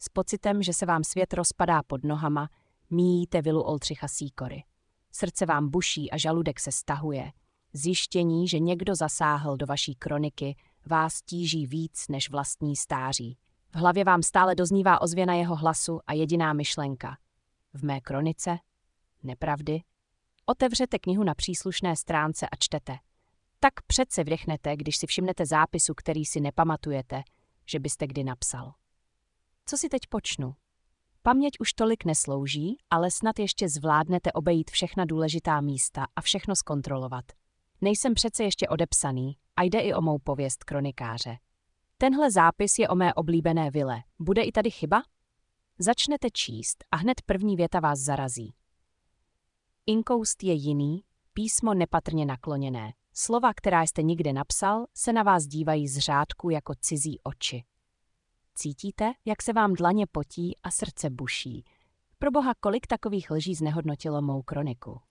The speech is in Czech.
S pocitem, že se vám svět rozpadá pod nohama, míjíte vilu Oldřicha Sýkory. Srdce vám buší a žaludek se stahuje. Zjištění, že někdo zasáhl do vaší kroniky, vás tíží víc než vlastní stáří. V hlavě vám stále doznívá ozvěna jeho hlasu a jediná myšlenka. V mé kronice? Nepravdy? Otevřete knihu na příslušné stránce a čtete. Tak přece vdechnete, když si všimnete zápisu, který si nepamatujete, že byste kdy napsal. Co si teď počnu? Paměť už tolik neslouží, ale snad ještě zvládnete obejít všechna důležitá místa a všechno zkontrolovat. Nejsem přece ještě odepsaný a jde i o mou pověst kronikáře. Tenhle zápis je o mé oblíbené vile. Bude i tady chyba? Začnete číst a hned první věta vás zarazí. Inkoust je jiný, písmo nepatrně nakloněné. Slova, která jste nikde napsal, se na vás dívají z řádku jako cizí oči. Cítíte, jak se vám dlaně potí a srdce buší. Proboha, kolik takových lží znehodnotilo mou kroniku.